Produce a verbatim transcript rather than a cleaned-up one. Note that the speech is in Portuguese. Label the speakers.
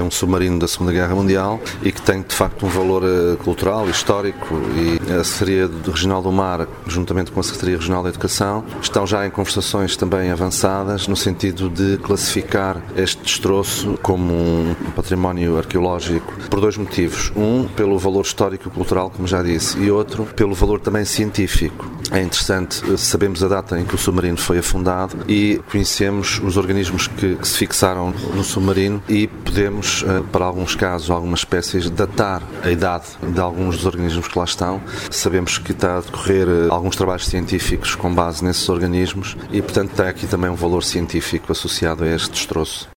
Speaker 1: um submarino da Segunda Guerra Mundial e que tem de facto um valor cultural, histórico, e a Secretaria Regional do Mar, juntamente com a Secretaria Regional da Educação, estão já em conversações também avançadas no sentido de classificar este destroço como um património arqueológico por dois motivos. Um, pelo valor histórico e cultural, como já disse, e outro, pelo valor também científico. É interessante, sabemos a data em que o submarino foi afundado e conhecemos os organismos que, que se fixaram no submarino e podemos, para alguns casos, algumas espécies, datar a idade de alguns dos organismos que lá estão. Sabemos que está a decorrer alguns trabalhos científicos com base nesses organismos e, portanto, tem aqui também um valor científico associado a este destroço.